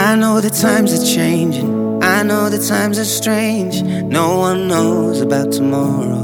I know the times are changing, I know the times are strange. No one knows about tomorrow.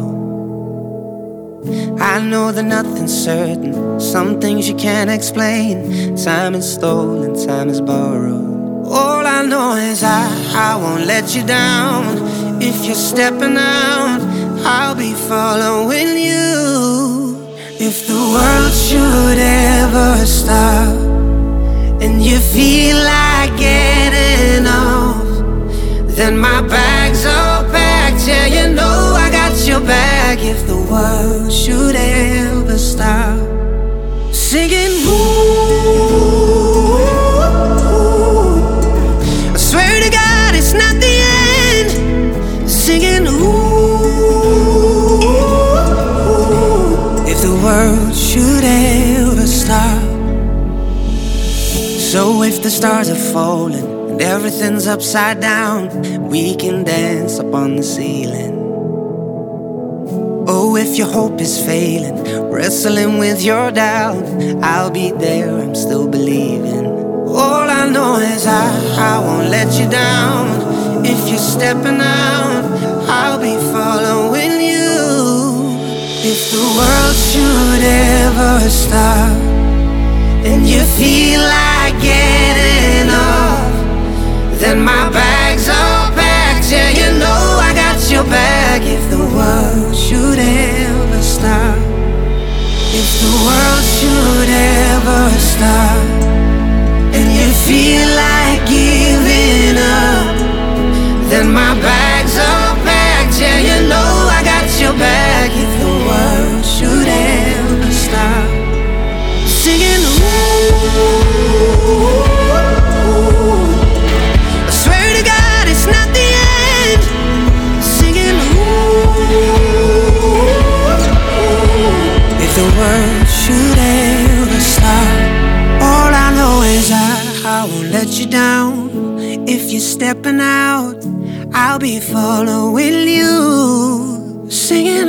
I know that nothing's certain, some things you can't explain. Time is stolen, time is borrowed. All I know is I won't let you down. If you're stepping out, I'll be following you. If the world should ever stop and you feel like getting off, then my bag's all packed, yeah, you know I got your back. If the world should ever stop singing, ooh, I swear to God it's not the end. Singing, ooh, if the world should ever stop. So if the stars are falling and everything's upside down, we can dance up on the ceiling. Oh, if your hope is failing, wrestling with your doubt, I'll be there, I'm still believing. All I know is I won't let you down. If you're stepping out, I'll be following you. If the world should ever stop and you feel like getting off, then my bag's all packed, yeah, you know I got your back. If the world should ever stop, if the world should ever stop and you feel like giving up, then my bag's all packed, yeah, you know I got your back. If the world should ever stop singing, ooh, I swear to God it's not the end. Singing, ooh, if the world should ever stop. All I know is I won't let you down. If you're stepping out, I'll be following you. Singing,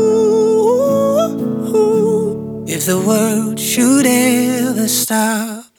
ooh, if the world should ever stop.